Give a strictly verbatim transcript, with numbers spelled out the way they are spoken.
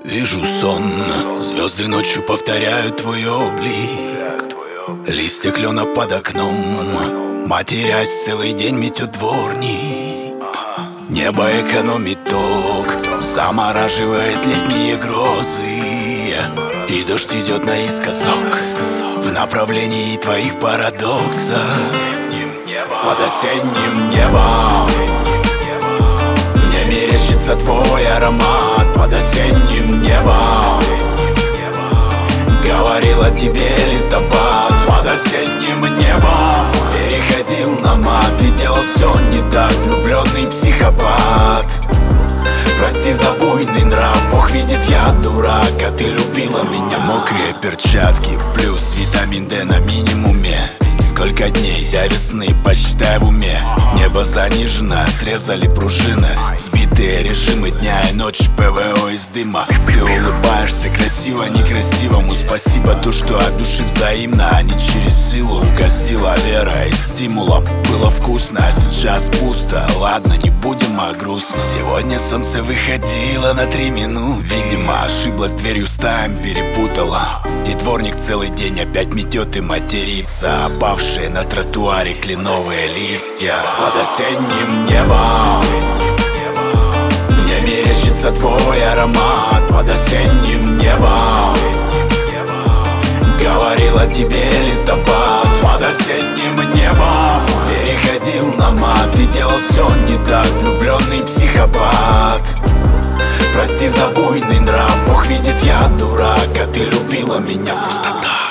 Вижу сон, звезды ночью повторяют твой облик. Листья клена под окном, матерясь, целый день метет дворник. Небо экономит ток, замораживает летние грозы. И дождь идет наискосок в направлении твоих парадоксов. Под осенним небом мне мерещится твой аромат. Под осенним небом говорил о тебе листопад. Под осенним небом переходил на мат и делал все не так, влюбленный психопат. Прости за буйный нрав, Бог видит, я дурак, а ты любила меня. Мокрые перчатки, плюс витамин Д на минимуме. Сколько дней до весны, посчитай в уме. Небо занижено, срезали пружины. Сбитые режимы дня и ночи, ПВО из дыма. Ты улыбаешься красиво, некрасивому. Спасибо, то, что от души взаимно, а не через силу. Угостила вера и стимулом. Было вкусно, а сейчас пусто. Ладно, не будем о грустном. Сегодня солнце выходило на три минуты. Видимо, ошиблась дверью, стаем перепутала. И дворник целый день опять метет и матерится. Опавшие на тротуаре кленовые листья. Под осенним небом мне мерещится твой аромат. Под осенним небом говорил о тебе листопад. Под осенним небом переходил на мат и делал все не так, влюбленный психопат. Прости за буйный нрав, Бог видит, я дурак, а ты любила меня просто так.